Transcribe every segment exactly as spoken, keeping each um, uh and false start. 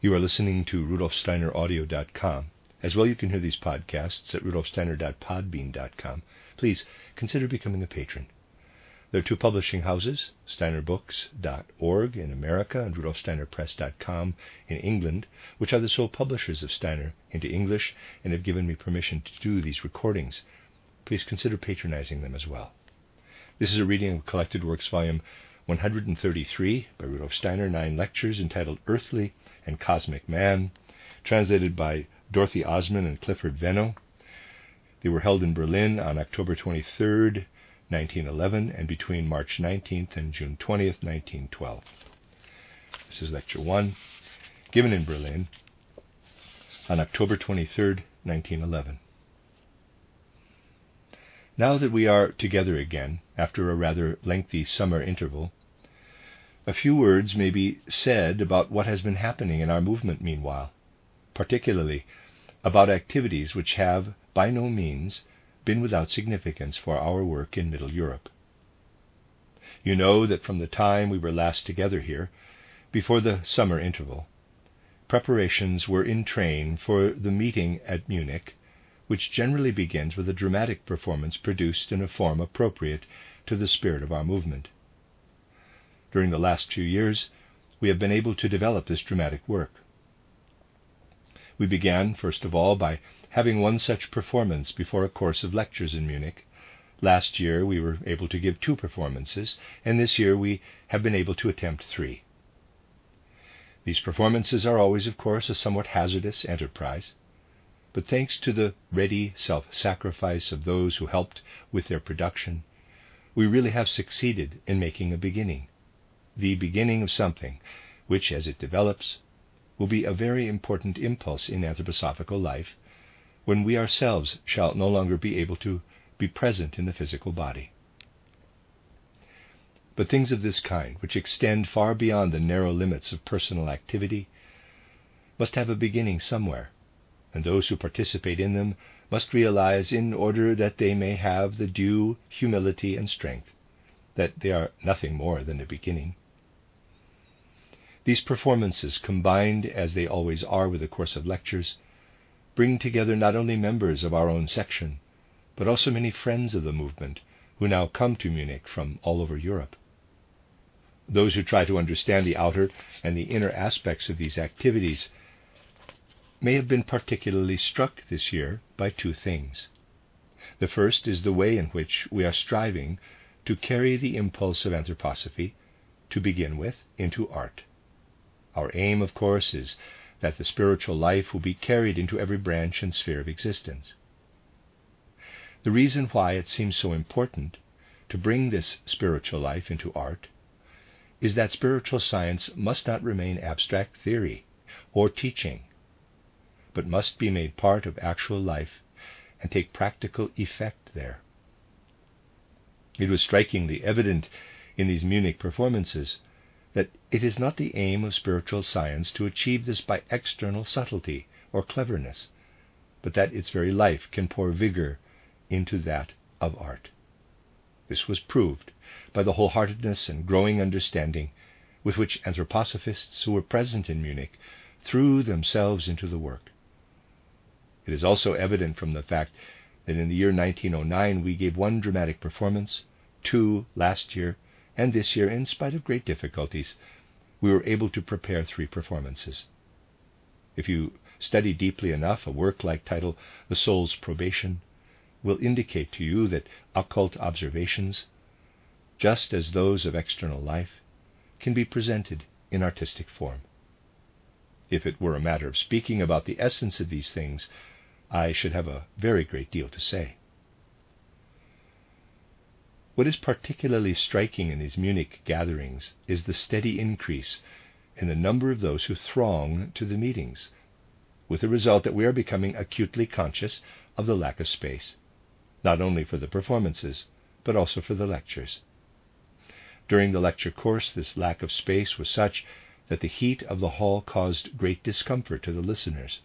You are listening to Rudolf Steiner Audio dot com. As well, you can hear these podcasts at Rudolf Steiner dot podbean dot com. Please consider becoming a patron. There are two publishing houses, Steiner Books dot org in America and Rudolf Steiner Press dot com in England, which are the sole publishers of Steiner into English and have given me permission to do these recordings. Please consider patronizing them as well. This is a reading of Collected Works, Volume one hundred thirty-three by Rudolf Steiner, nine lectures entitled Earthly and Cosmic Man, translated by Dorothy Osman and Clifford Venno. They were held in Berlin on October twenty-third, nineteen eleven, and between March nineteenth and June twentieth, nineteen twelve. This is Lecture one, given in Berlin on October twenty-third, nineteen eleven. Now that we are together again, after a rather lengthy summer interval, a few words may be said about what has been happening in our movement meanwhile, particularly about activities which have, by no means, been without significance for our work in Middle Europe. You know that from the time we were last together here, before the summer interval, preparations were in train for the meeting at Munich, which generally begins with a dramatic performance produced in a form appropriate to the spirit of our movement. During the last few years, we have been able to develop this dramatic work. We began, first of all, by having one such performance before a course of lectures in Munich. Last year we were able to give two performances, and this year we have been able to attempt three. These performances are always, of course, a somewhat hazardous enterprise, but thanks to the ready self-sacrifice of those who helped with their production, we really have succeeded in making a beginning, the beginning of something which, as it develops, will be a very important impulse in anthroposophical life when we ourselves shall no longer be able to be present in the physical body. But things of this kind, which extend far beyond the narrow limits of personal activity, must have a beginning somewhere, and those who participate in them must realize, in order that they may have the due humility and strength, that they are nothing more than a beginning. These performances, combined as they always are with a course of lectures, bring together not only members of our own section, but also many friends of the movement who now come to Munich from all over Europe. Those who try to understand the outer and the inner aspects of these activities may have been particularly struck this year by two things. The first is the way in which we are striving to carry the impulse of anthroposophy, to begin with, into art. Our aim, of course, is that the spiritual life will be carried into every branch and sphere of existence. The reason why it seems so important to bring this spiritual life into art is that spiritual science must not remain abstract theory or teaching, but must be made part of actual life and take practical effect there. It was strikingly evident in these Munich performances that it is not the aim of spiritual science to achieve this by external subtlety or cleverness, but that its very life can pour vigor into that of art. This was proved by the wholeheartedness and growing understanding with which anthroposophists who were present in Munich threw themselves into the work. It is also evident from the fact that in the year nineteen oh nine we gave one dramatic performance, two last year, and this year, in spite of great difficulties, we were able to prepare three performances. If you study deeply enough, a work like title The Soul's Probation will indicate to you that occult observations, just as those of external life, can be presented in artistic form. If it were a matter of speaking about the essence of these things, I should have a very great deal to say. What is particularly striking in these Munich gatherings is the steady increase in the number of those who throng to the meetings, with the result that we are becoming acutely conscious of the lack of space, not only for the performances, but also for the lectures. During the lecture course, this lack of space was such that the heat of the hall caused great discomfort to the listeners.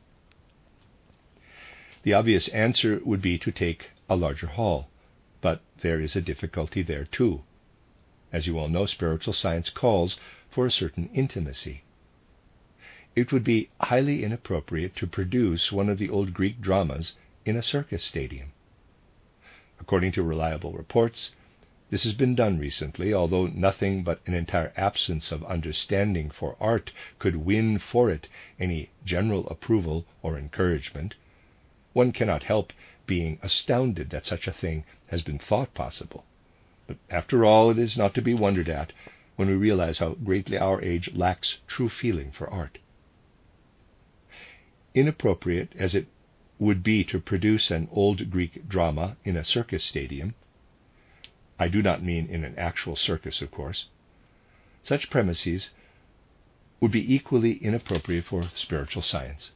The obvious answer would be to take a larger hall, but there is a difficulty there too. As you all know, spiritual science calls for a certain intimacy. it would be highly inappropriate to produce one of the old Greek dramas in a circus stadium. According to reliable reports, this has been done recently, although nothing but an entire absence of understanding for art could win for it any general approval or encouragement. One cannot help being astounded that such a thing has been thought possible. But after all, it is not to be wondered at when we realize how greatly our age lacks true feeling for art. Inappropriate as it would be to produce an old Greek drama in a circus stadium, I do not mean in an actual circus, of course, such premises would be equally inappropriate for spiritual science.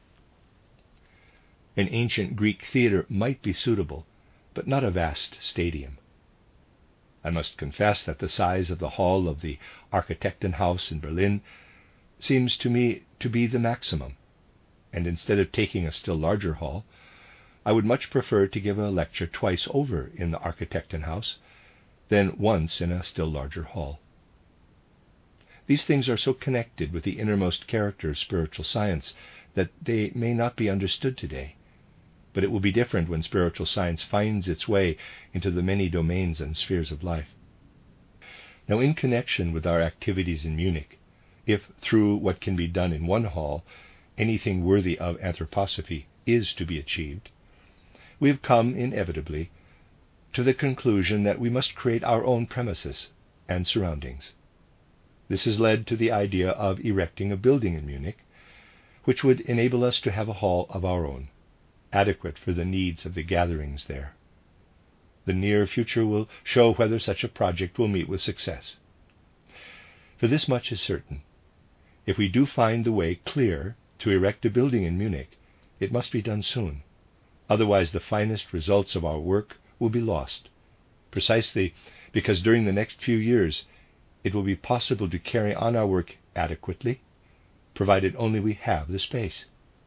An ancient Greek theater might be suitable, but not a vast stadium. I must confess that the size of the hall of the Architektenhaus in Berlin seems to me to be the maximum, and instead of taking a still larger hall, I would much prefer to give a lecture twice over in the Architektenhaus than once in a still larger hall. These things are so connected with the innermost character of spiritual science that they may not be understood today, but it will be different when spiritual science finds its way into the many domains and spheres of life. Now, in connection with our activities in Munich, if through what can be done in one hall, anything worthy of anthroposophy is to be achieved, we have come inevitably to the conclusion that we must create our own premises and surroundings. This has led to the idea of erecting a building in Munich, which would enable us to have a hall of our own, adequate for the needs of the gatherings there. The near future will show whether such a project will meet with success. For this much is certain: if we do find the way clear to erect a building in Munich, it must be done soon. Otherwise the finest results of our work will be lost, precisely because during the next few years it will be possible to carry on our work adequately, provided only we have the space.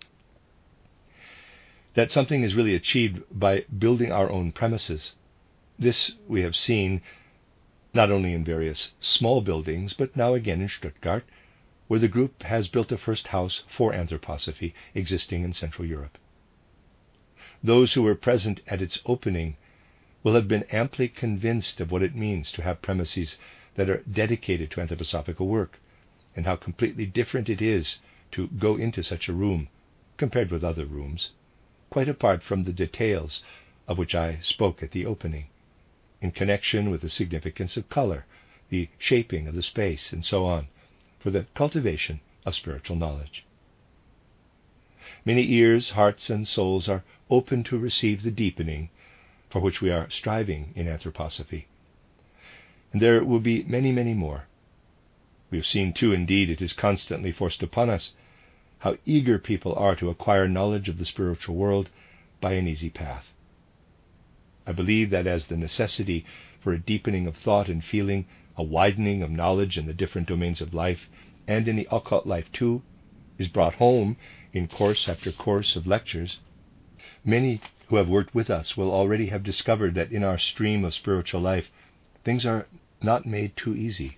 That something is really achieved by building our own premises, this we have seen not only in various small buildings, but now again in Stuttgart, where the group has built the first house for anthroposophy existing in Central Europe. Those who were present at its opening will have been amply convinced of what it means to have premises that are dedicated to anthroposophical work, and how completely different it is to go into such a room compared with other rooms, quite apart from the details of which I spoke at the opening, in connection with the significance of color, the shaping of the space, and so on, for the cultivation of spiritual knowledge. Many ears, hearts, and souls are open to receive the deepening for which we are striving in anthroposophy. And there will be many, many more. We have seen, too, indeed, it is constantly forced upon us, how eager people are to acquire knowledge of the spiritual world by an easy path. I believe that as the necessity for a deepening of thought and feeling, a widening of knowledge in the different domains of life, and in the occult life too, is brought home in course after course of lectures, many who have worked with us will already have discovered that in our stream of spiritual life, things are not made too easy.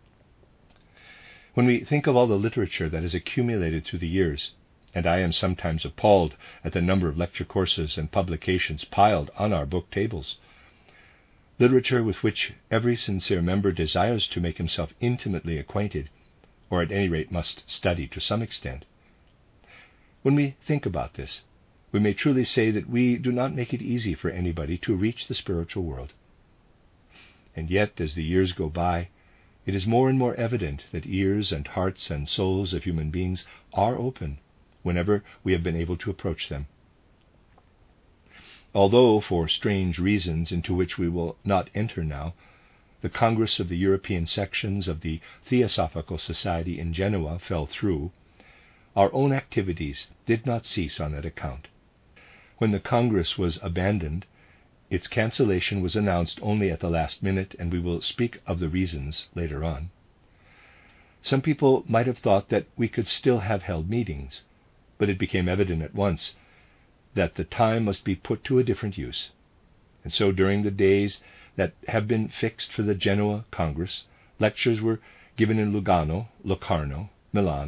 When we think of all the literature that has accumulated through the years, and I am sometimes appalled at the number of lecture courses and publications piled on our book tables, literature with which every sincere member desires to make himself intimately acquainted, or at any rate must study to some extent. When we think about this, we may truly say that we do not make it easy for anybody to reach the spiritual world. And yet, as the years go by, it is more and more evident that ears and hearts and souls of human beings are open whenever we have been able to approach them. Although, for strange reasons into which we will not enter now, the Congress of the European sections of the Theosophical Society in Genoa fell through, our own activities did not cease on that account. When the Congress was abandoned, its cancellation was announced only at the last minute, and we will speak of the reasons later on. Some people might have thought that we could still have held meetings, but it became evident at once that the time must be put to a different use. And so during the days that have been fixed for the Genoa Congress, lectures were given in Lugano, Locarno, Milan,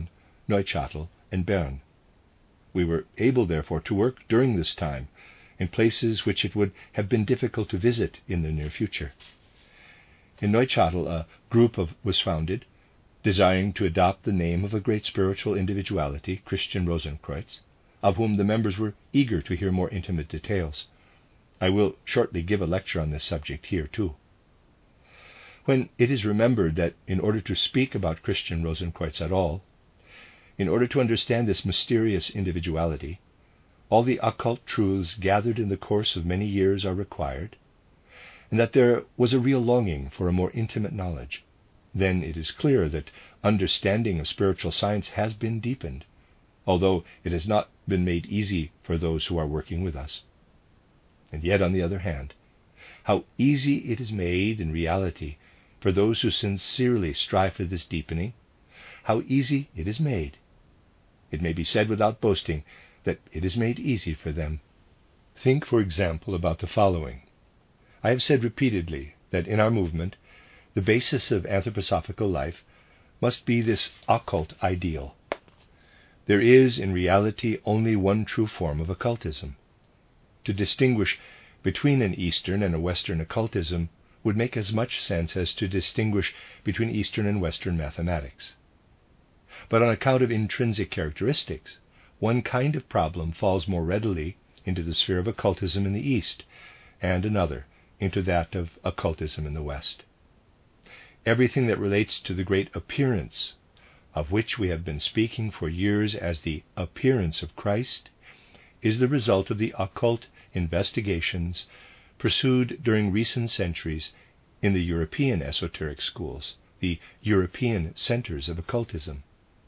Neuchâtel, and Bern. We were able, therefore, to work during this time in places which it would have been difficult to visit in the near future. In Neuchâtel, a group of, was founded, desiring to adopt the name of a great spiritual individuality, Christian Rosenkreuz, of whom the members were eager to hear more intimate details. I will shortly give a lecture on this subject here, too. When it is remembered that in order to speak about Christian Rosenkreuz at all, in order to understand this mysterious individuality, all the occult truths gathered in the course of many years are required, and that there was a real longing for a more intimate knowledge, then it is clear that understanding of spiritual science has been deepened, although it has not been made easy for those who are working with us. And yet, on the other hand, how easy it is made in reality for those who sincerely strive for this deepening, how easy it is made. It may be said without boasting that it is made easy for them. Think, for example, about the following. I have said repeatedly that in our movement, the basis of anthroposophical life must be this occult ideal. There is, in reality, only one true form of occultism. To distinguish between an Eastern and a Western occultism would make as much sense as to distinguish between Eastern and Western mathematics. But on account of intrinsic characteristics, one kind of problem falls more readily into the sphere of occultism in the East, and another into that of occultism in the West. Everything that relates to the great appearance, of which we have been speaking for years as the appearance of Christ, is the result of the occult investigations pursued during recent centuries in the European esoteric schools, the European centers of occultism.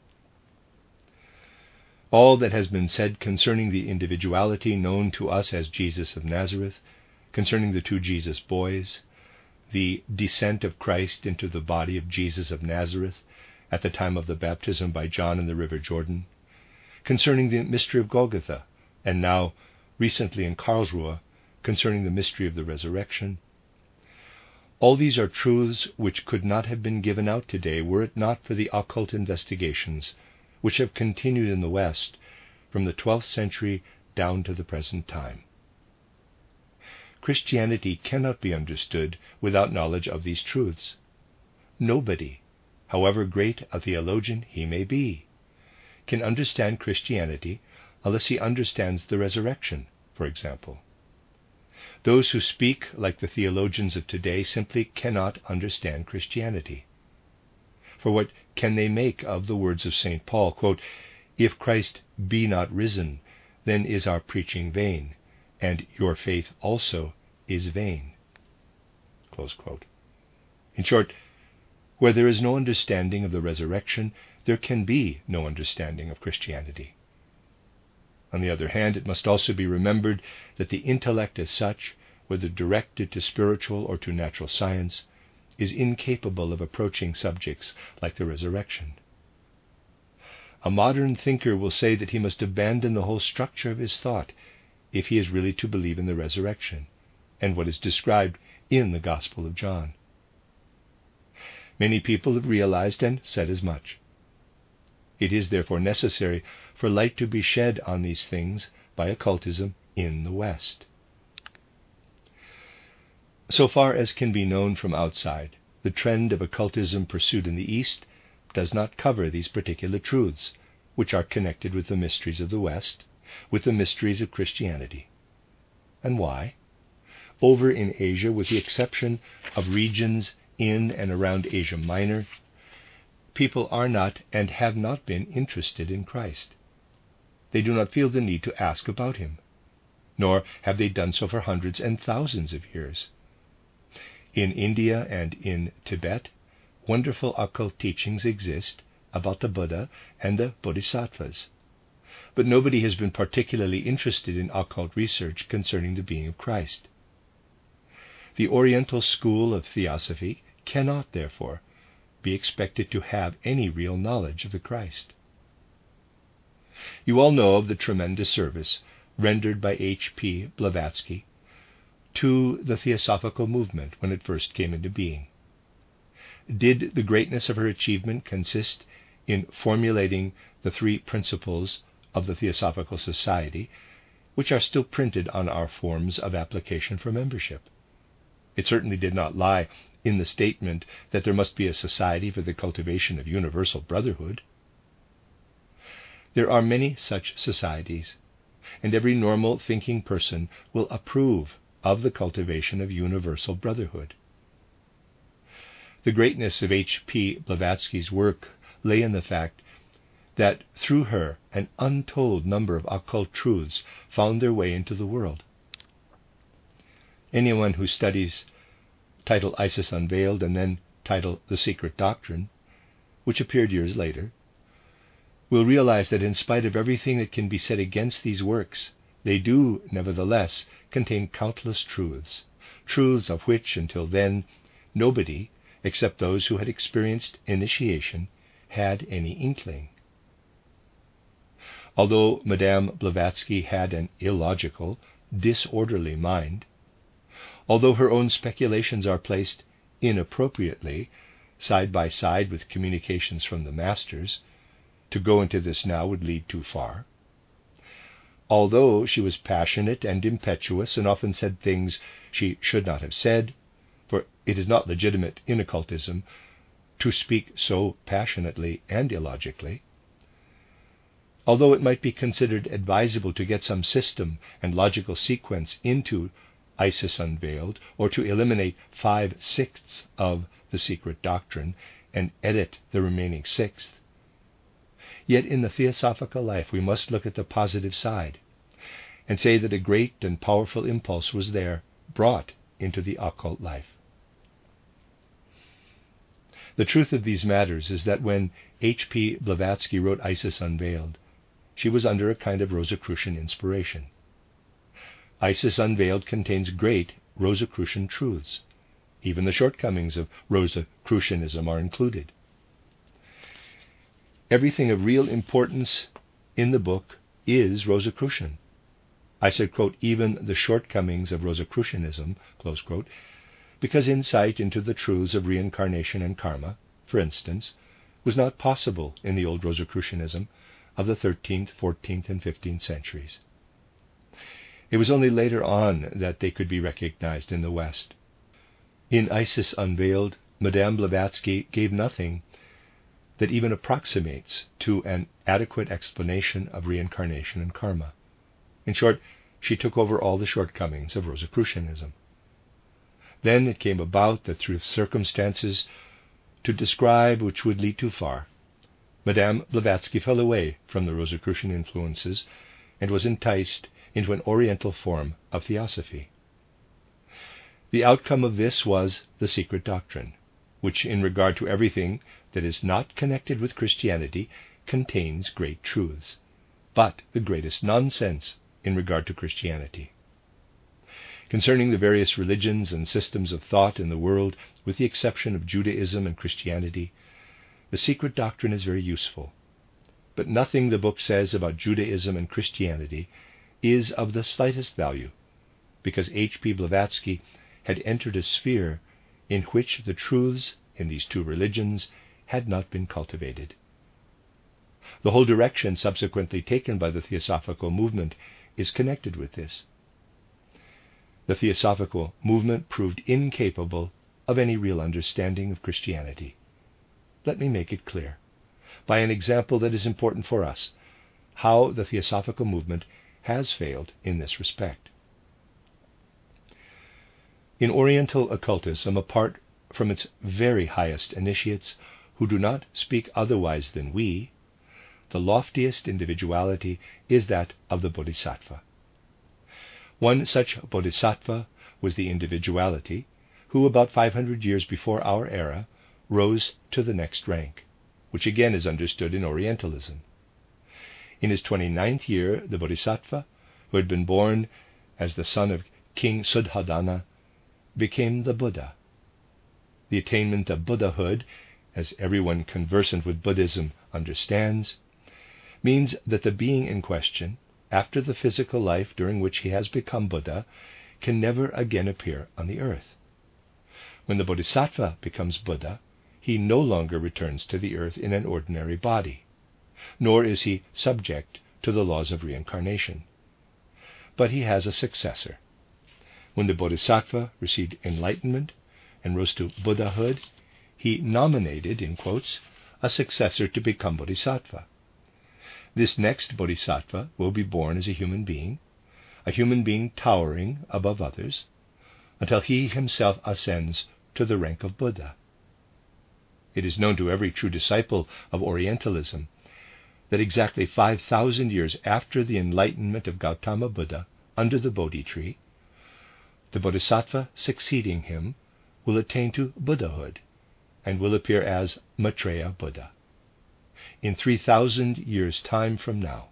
All that has been said concerning the individuality known to us as Jesus of Nazareth, concerning the two Jesus boys, the descent of Christ into the body of Jesus of Nazareth at the time of the baptism by John in the River Jordan, concerning the mystery of Golgotha, and now, recently in Karlsruhe, concerning the mystery of the resurrection. All these are truths which could not have been given out today were it not for the occult investigations which have continued in the West from the twelfth century down to the present time. Christianity cannot be understood without knowledge of these truths. Nobody, however great a theologian he may be, can understand Christianity unless he understands the resurrection, for example. Those who speak like the theologians of today simply cannot understand Christianity. For what can they make of the words of Saint Paul, quote, "If Christ be not risen, then is our preaching vain, and your faith also is vain." Close quote. In short, where there is no understanding of the resurrection, there can be no understanding of Christianity. On the other hand, it must also be remembered that the intellect as such, whether directed to spiritual or to natural science, is incapable of approaching subjects like the resurrection. A modern thinker will say that he must abandon the whole structure of his thought if he is really to believe in the resurrection and what is described in the Gospel of John. Many people have realized and said as much. It is therefore necessary for light to be shed on these things by occultism in the West. So far as can be known from outside, the trend of occultism pursued in the East does not cover these particular truths, which are connected with the mysteries of the West, with the mysteries of Christianity. And why? Over in Asia, with the exception of regions in and around Asia Minor, people are not and have not been interested in Christ. They do not feel the need to ask about him, nor have they done so for hundreds and thousands of years. In India and in Tibet, wonderful occult teachings exist about the Buddha and the Bodhisattvas, but nobody has been particularly interested in occult research concerning the being of Christ. The Oriental school of theosophy cannot, therefore, be expected to have any real knowledge of the Christ. You all know of the tremendous service rendered by H P Blavatsky to the Theosophical movement when it first came into being. Did the greatness of her achievement consist in formulating the three principles of the Theosophical Society, which are still printed on our forms of application for membership. It certainly did not lie in the statement that there must be a society for the cultivation of universal brotherhood. There are many such societies, and every normal thinking person will approve of the cultivation of universal brotherhood. The greatness of H P Blavatsky's work lay in the fact that through her an untold number of occult truths found their way into the world. Anyone who studies title Isis Unveiled and then title The Secret Doctrine, which appeared years later, will realize that in spite of everything that can be said against these works, they do, nevertheless, contain countless truths, truths of which, until then, nobody, except those who had experienced initiation, had any inkling. Although Madame Blavatsky had an illogical, disorderly mind, although her own speculations are placed inappropriately side by side with communications from the masters, to go into this now would lead too far, although she was passionate and impetuous and often said things she should not have said, for it is not legitimate in occultism to speak so passionately and illogically, although it might be considered advisable to get some system and logical sequence into Isis Unveiled, or to eliminate five-sixths of the secret doctrine and edit the remaining sixth, yet in the theosophical life we must look at the positive side and say that a great and powerful impulse was there, brought into the occult life. The truth of these matters is that when H P Blavatsky wrote Isis Unveiled, she was under a kind of Rosicrucian inspiration. Isis Unveiled contains great Rosicrucian truths. Even the shortcomings of Rosicrucianism are included. Everything of real importance in the book is Rosicrucian. I said, quote, even the shortcomings of Rosicrucianism, close quote, because insight into the truths of reincarnation and karma, for instance, was not possible in the old Rosicrucianism of the thirteenth, fourteenth, and fifteenth centuries. It was only later on that they could be recognized in the West. In Isis Unveiled, Madame Blavatsky gave nothing that even approximates to an adequate explanation of reincarnation and karma. In short, she took over all the shortcomings of Rosicrucianism. Then it came about that through circumstances to describe which would lead too far, Madame Blavatsky fell away from the Rosicrucian influences and was enticed into an Oriental form of theosophy. The outcome of this was the secret doctrine, which in regard to everything that is not connected with Christianity contains great truths, but the greatest nonsense in regard to Christianity. Concerning the various religions and systems of thought in the world, with the exception of Judaism and Christianity, the secret doctrine is very useful. But nothing the book says about Judaism and Christianity is of the slightest value, because H P Blavatsky had entered a sphere in which the truths in these two religions had not been cultivated. The whole direction subsequently taken by the Theosophical movement is connected with this. The Theosophical movement proved incapable of any real understanding of Christianity. Let me make it clear, by an example that is important for us, how the Theosophical movement has failed in this respect. In Oriental occultism, apart from its very highest initiates, who do not speak otherwise than we, the loftiest individuality is that of the Bodhisattva. One such Bodhisattva was the individuality who, about five hundred years before our era, rose to the next rank, which again is understood in Orientalism. In his twenty-ninth year, the Bodhisattva, who had been born as the son of King Suddhodana, became the Buddha. The attainment of Buddhahood, as everyone conversant with Buddhism understands, means that the being in question, after the physical life during which he has become Buddha, can never again appear on the earth. When the Bodhisattva becomes Buddha, he no longer returns to the earth in an ordinary body, nor is he subject to the laws of reincarnation. But he has a successor. When the Bodhisattva received enlightenment and rose to Buddhahood, he nominated, in quotes, a successor to become Bodhisattva. This next Bodhisattva will be born as a human being, a human being towering above others, until he himself ascends to the rank of Buddha. It is known to every true disciple of Orientalism that exactly five thousand years after the enlightenment of Gautama Buddha under the Bodhi tree, the Bodhisattva succeeding him will attain to Buddhahood and will appear as Maitreya Buddha in three thousand years' time from now.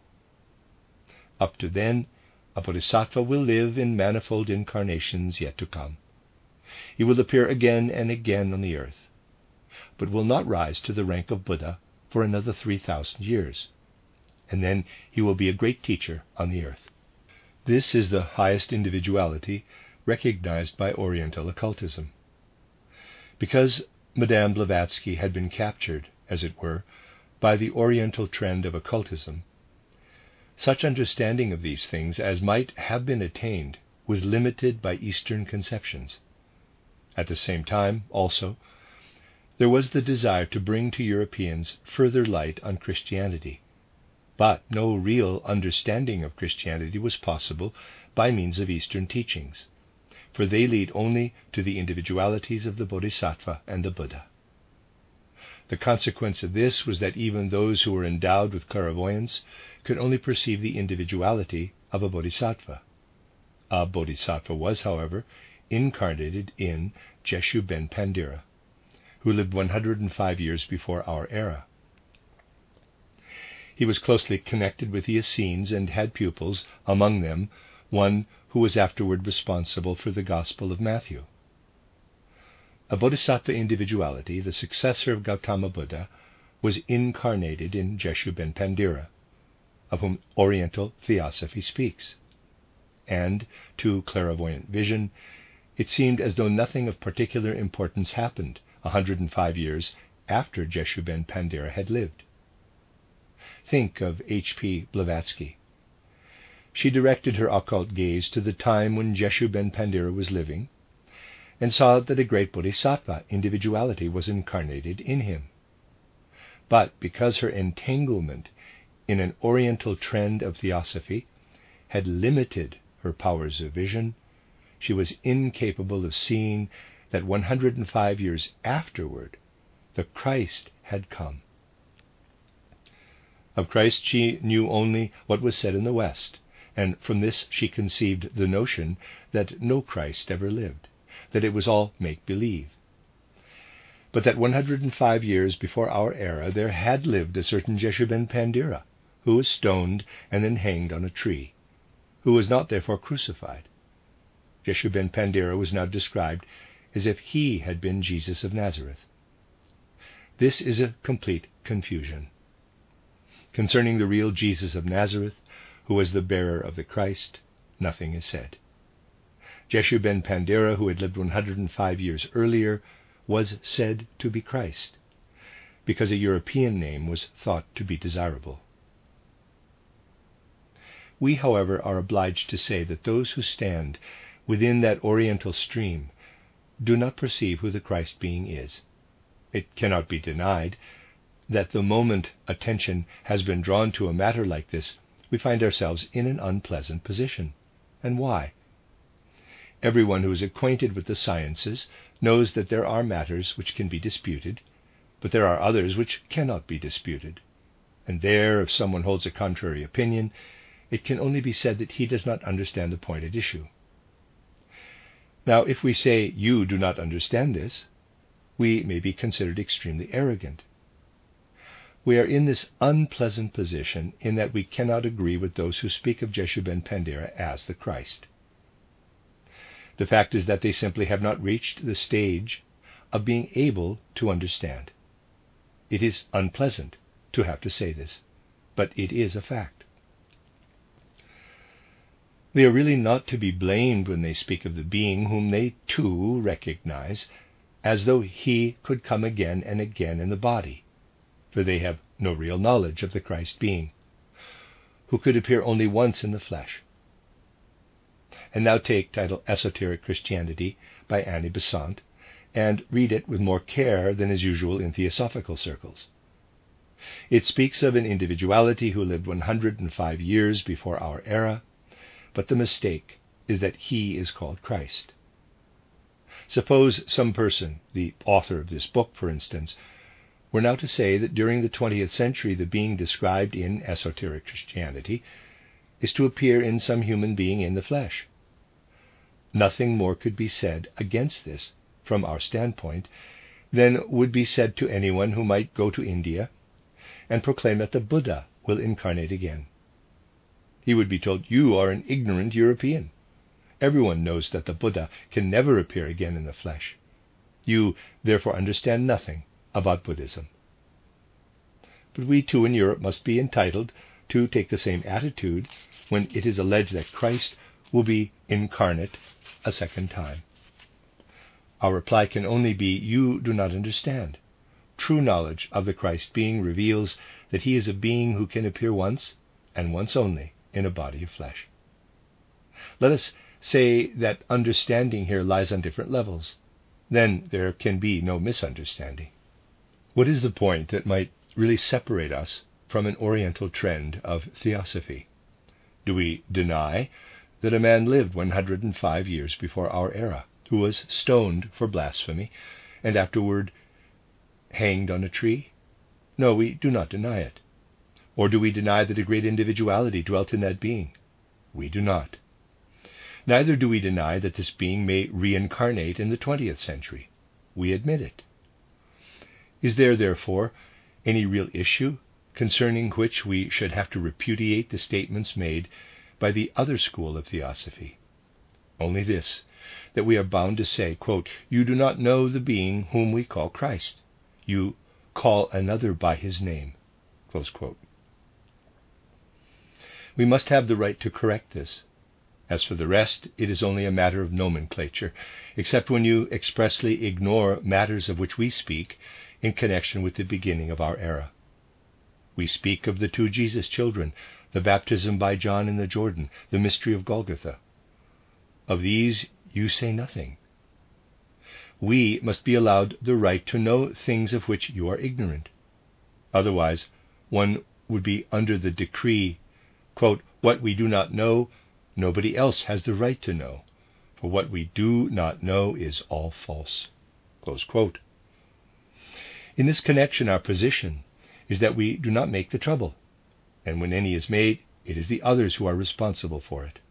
Up to then, a Bodhisattva will live in manifold incarnations yet to come. He will appear again and again on the earth, but will not rise to the rank of Buddha for another three thousand years, and then he will be a great teacher on the earth. This is the highest individuality recognized by Oriental occultism. Because Madame Blavatsky had been captured, as it were, by the Oriental trend of occultism, such understanding of these things as might have been attained was limited by Eastern conceptions. At the same time, also, there was the desire to bring to Europeans further light on Christianity, but no real understanding of Christianity was possible by means of Eastern teachings, for they lead only to the individualities of the Bodhisattva and the Buddha. The consequence of this was that even those who were endowed with clairvoyance could only perceive the individuality of a Bodhisattva. A Bodhisattva was, however, incarnated in Jeshu Ben Pandira, who lived one hundred five years before our era. He was closely connected with the Essenes and had pupils, among them one who was afterward responsible for the Gospel of Matthew. A Bodhisattva individuality, the successor of Gautama Buddha, was incarnated in Jeshu Ben Pandira, of whom Oriental Theosophy speaks. And, to clairvoyant vision, it seemed as though nothing of particular importance happened a hundred and five years after Jeshu Ben Pandira had lived. Think of H P Blavatsky. She directed her occult gaze to the time when Jeshu Ben Pandira was living, and saw that a great Bodhisattva individuality was incarnated in him. But because her entanglement in an Oriental trend of theosophy had limited her powers of vision, she was incapable of seeing that one hundred and five years afterward the Christ had come. Of Christ she knew only what was said in the West, and from this she conceived the notion that no Christ ever lived, that it was all make-believe. But that one hundred and five years before our era there had lived a certain Jeshu Ben Pandira, who was stoned and then hanged on a tree, who was not therefore crucified. Jeshu Ben Pandira was now described as if he had been Jesus of Nazareth. This is a complete confusion. Concerning the real Jesus of Nazareth, who was the bearer of the Christ, nothing is said. Jeshu Ben Pandira, who had lived one hundred and five years earlier, was said to be Christ, because a European name was thought to be desirable. We, however, are obliged to say that those who stand within that Oriental stream do not perceive who the Christ being is. It cannot be denied that the moment attention has been drawn to a matter like this, we find ourselves in an unpleasant position. And why? Everyone who is acquainted with the sciences knows that there are matters which can be disputed, but there are others which cannot be disputed. And there, if someone holds a contrary opinion, it can only be said that he does not understand the point at issue. Now, if we say, "You do not understand this," we may be considered extremely arrogant. We are in this unpleasant position in that we cannot agree with those who speak of Jeshu Ben Pandira as the Christ. The fact is that they simply have not reached the stage of being able to understand. It is unpleasant to have to say this, but it is a fact. They are really not to be blamed when they speak of the being whom they too recognize as though he could come again and again in the body, for they have no real knowledge of the Christ being, who could appear only once in the flesh. And now take title Esoteric Christianity by Annie Besant, and read it with more care than is usual in theosophical circles. It speaks of an individuality who lived one hundred five years before our era, but the mistake is that he is called Christ. Suppose some person, the author of this book, for instance, were now to say that during the twentieth century the being described in Esoteric Christianity is to appear in some human being in the flesh. Nothing more could be said against this, from our standpoint, than would be said to anyone who might go to India and proclaim that the Buddha will incarnate again. He would be told, "You are an ignorant European. Everyone knows that the Buddha can never appear again in the flesh. You therefore understand nothing about Buddhism." But we too in Europe must be entitled to take the same attitude when it is alleged that Christ will be incarnate a second time. Our reply can only be, you do not understand. True knowledge of the Christ being reveals that he is a being who can appear once, and once only, in a body of flesh. Let us say that understanding here lies on different levels. Then there can be no misunderstanding. What is the point that might really separate us from an Oriental trend of theosophy? Do we deny that a man lived one hundred five years before our era, who was stoned for blasphemy, and afterward hanged on a tree? No, we do not deny it. Or do we deny that a great individuality dwelt in that being? We do not. Neither do we deny that this being may reincarnate in the twentieth century. We admit it. Is there, therefore, any real issue concerning which we should have to repudiate the statements made by the other school of theosophy? Only this, that we are bound to say, quote, "You do not know the being whom we call Christ. You call another by his name." Close quote. We must have the right to correct this. As for the rest, it is only a matter of nomenclature, except when you expressly ignore matters of which we speak in connection with the beginning of our era. We speak of the two Jesus children, the baptism by John in the Jordan, the mystery of Golgotha. Of these you say nothing. We must be allowed the right to know things of which you are ignorant. Otherwise, one would be under the decree, quote, "What we do not know, nobody else has the right to know, for what we do not know is all false." Close quote. In this connection, our position is that we do not make the trouble, and when any is made, it is the others who are responsible for it.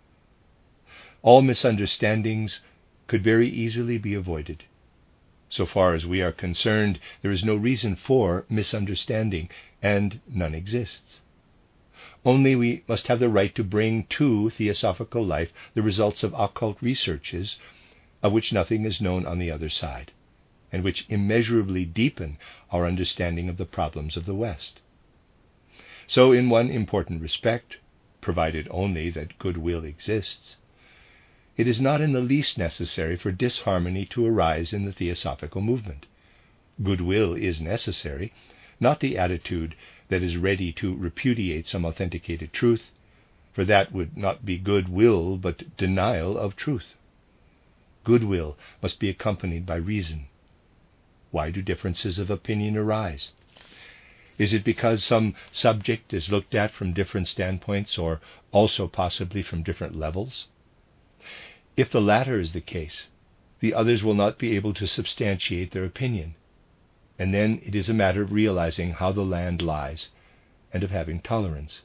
All misunderstandings could very easily be avoided. So far as we are concerned, there is no reason for misunderstanding, and none exists. Only we must have the right to bring to theosophical life the results of occult researches, of which nothing is known on the other side, and which immeasurably deepen our understanding of the problems of the West. So, in one important respect, provided only that goodwill exists, it is not in the least necessary for disharmony to arise in the theosophical movement. Goodwill is necessary, not the attitude that is ready to repudiate some authenticated truth, for that would not be goodwill but denial of truth. Goodwill must be accompanied by reason. Why do differences of opinion arise? Is it because some subject is looked at from different standpoints, or also possibly from different levels? If the latter is the case, the others will not be able to substantiate their opinion, and then it is a matter of realizing how the land lies, and of having tolerance.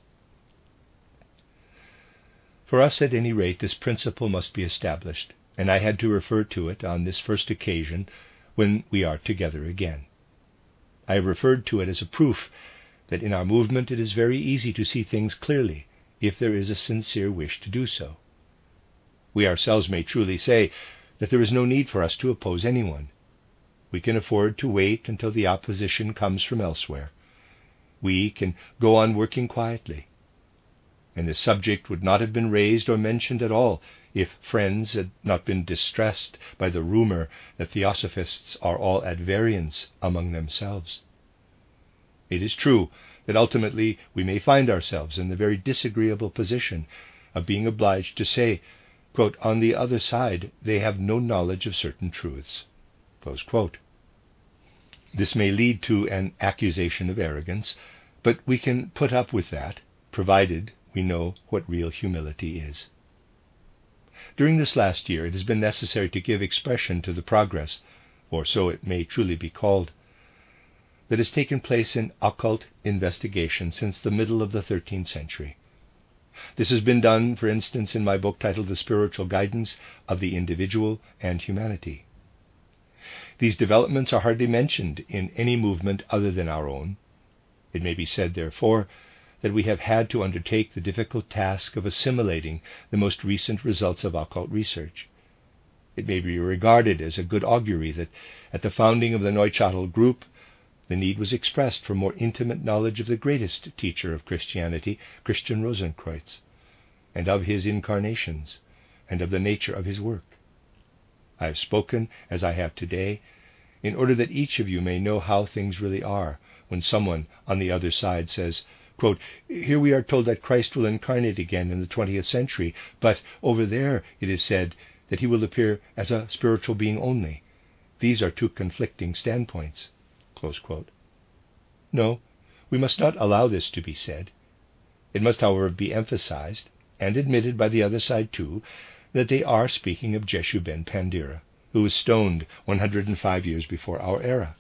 For us, at any rate, this principle must be established, and I had to refer to it on this first occasion when we are together again. I have referred to it as a proof that in our movement it is very easy to see things clearly if there is a sincere wish to do so. We ourselves may truly say that there is no need for us to oppose anyone. We can afford to wait until the opposition comes from elsewhere. We can go on working quietly. and this subject would not have been raised or mentioned at all if friends had not been distressed by the rumor that Theosophists are all at variance among themselves. It is true that ultimately we may find ourselves in the very disagreeable position of being obliged to say, quote, on the other side they have no knowledge of certain truths. Close quote. This may lead to an accusation of arrogance, but we can put up with that, provided we know what real humility is. During this last year, it has been necessary to give expression to the progress, or so it may truly be called, that has taken place in occult investigation since the middle of the thirteenth century. This has been done, for instance, in my book titled The Spiritual Guidance of the Individual and Humanity. These developments are hardly mentioned in any movement other than our own. It may be said, therefore, that we have had to undertake the difficult task of assimilating the most recent results of occult research. It may be regarded as a good augury that at the founding of the Neuchâtel group, the need was expressed for more intimate knowledge of the greatest teacher of Christianity, Christian Rosenkreuz, and of his incarnations, and of the nature of his work. I have spoken as I have today, in order that each of you may know how things really are when someone on the other side says, quote, here we are told that Christ will incarnate again in the twentieth century, but over there it is said that he will appear as a spiritual being only. These are two conflicting standpoints. Close quote. No, we must not allow this to be said. It must, however, be emphasized, and admitted by the other side too, that they are speaking of Jeshu ben Pandira, who was stoned one hundred five years before our era.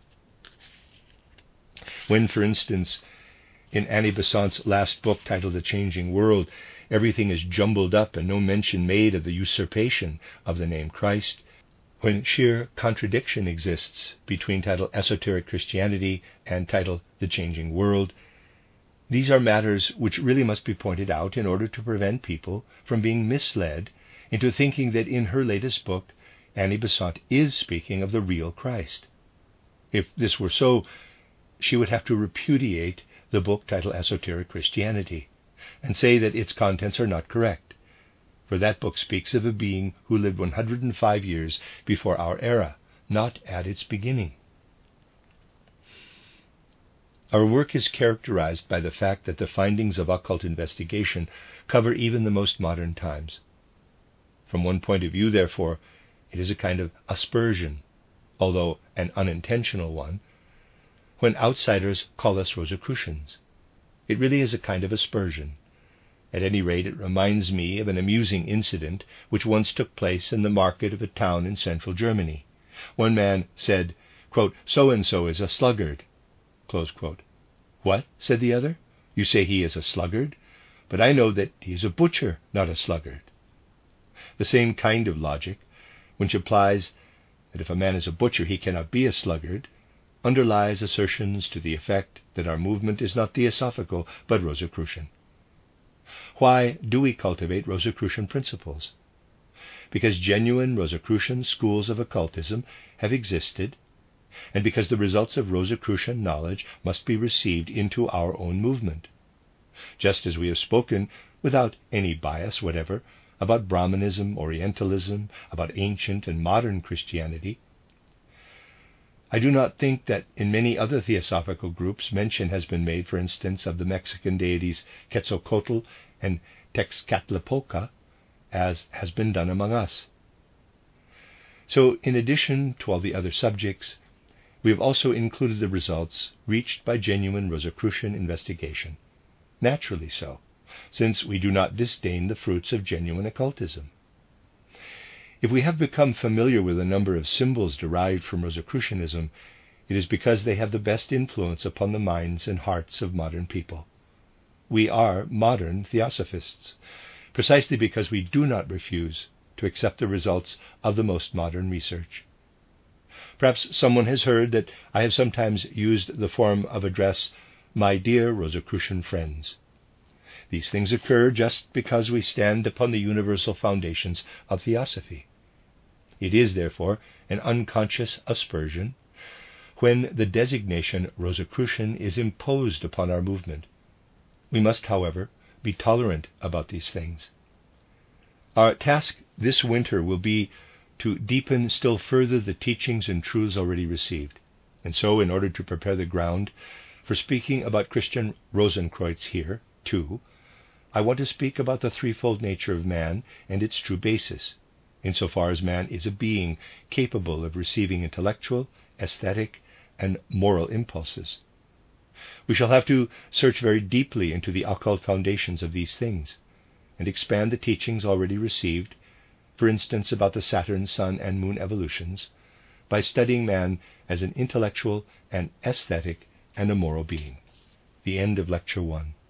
When, for instance, in Annie Besant's last book titled The Changing World, everything is jumbled up and no mention made of the usurpation of the name Christ, when sheer contradiction exists between title Esoteric Christianity and title The Changing World, these are matters which really must be pointed out in order to prevent people from being misled into thinking that in her latest book, Annie Besant is speaking of the real Christ. If this were so, she would have to repudiate the book titled Esoteric Christianity, and say that its contents are not correct, for that book speaks of a being who lived one hundred five years before our era, not at its beginning. Our work is characterized by the fact that the findings of occult investigation cover even the most modern times. From one point of view, therefore, it is a kind of aspersion, although an unintentional one, when outsiders call us Rosicrucians. It really is a kind of aspersion. At any rate, it reminds me of an amusing incident which once took place in the market of a town in central Germany. One man said, quote, so-and-so is a sluggard. Close quote. What? Said the other. You say he is a sluggard? But I know that he is a butcher, not a sluggard. The same kind of logic, which implies that if a man is a butcher he cannot be a sluggard, underlies assertions to the effect that our movement is not theosophical but Rosicrucian. Why do we cultivate Rosicrucian principles? Because genuine Rosicrucian schools of occultism have existed, and because the results of Rosicrucian knowledge must be received into our own movement. Just as we have spoken, without any bias whatever, about Brahmanism, Orientalism, about ancient and modern Christianity, I do not think that in many other theosophical groups mention has been made, for instance, of the Mexican deities Quetzalcoatl and Texcatlipoca, as has been done among us. So, in addition to all the other subjects, we have also included the results reached by genuine Rosicrucian investigation. Naturally so, since we do not disdain the fruits of genuine occultism. If we have become familiar with a number of symbols derived from Rosicrucianism, it is because they have the best influence upon the minds and hearts of modern people. We are modern Theosophists, precisely because we do not refuse to accept the results of the most modern research. Perhaps someone has heard that I have sometimes used the form of address, my dear Rosicrucian friends. These things occur just because we stand upon the universal foundations of Theosophy. It is, therefore, an unconscious aspersion when the designation Rosicrucian is imposed upon our movement. We must, however, be tolerant about these things. Our task this winter will be to deepen still further the teachings and truths already received. And so, in order to prepare the ground for speaking about Christian Rosenkreuz here, too, I want to speak about the threefold nature of man and its true basis, insofar as man is a being capable of receiving intellectual, aesthetic, and moral impulses. We shall have to search very deeply into the occult foundations of these things, and expand the teachings already received, for instance about the Saturn, Sun, and Moon evolutions, by studying man as an intellectual, an aesthetic, and a moral being. The end of Lecture one.